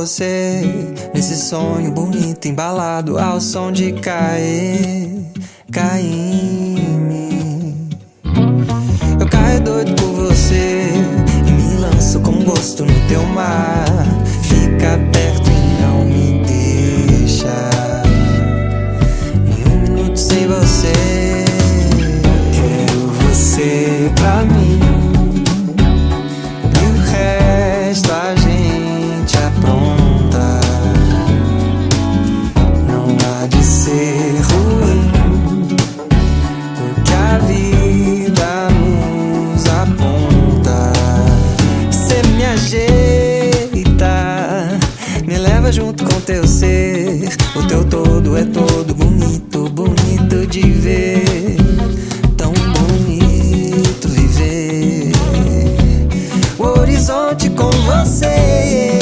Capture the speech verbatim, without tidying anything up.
você, nesse sonho bonito embalado ao som de cair, cair em mim. Eu caio doido por você e me lanço com gosto no teu mar. Fica perto e não me deixa nem um minuto sem você. Quero você pra mim, e o resto a gente apronta. Não há de ser ruim o que a vida nos aponta. Cê me ajeita, me leva junto com teu ser. O teu todo é todo bonito, bonito de ver. Tão bonito viver o horizonte com você.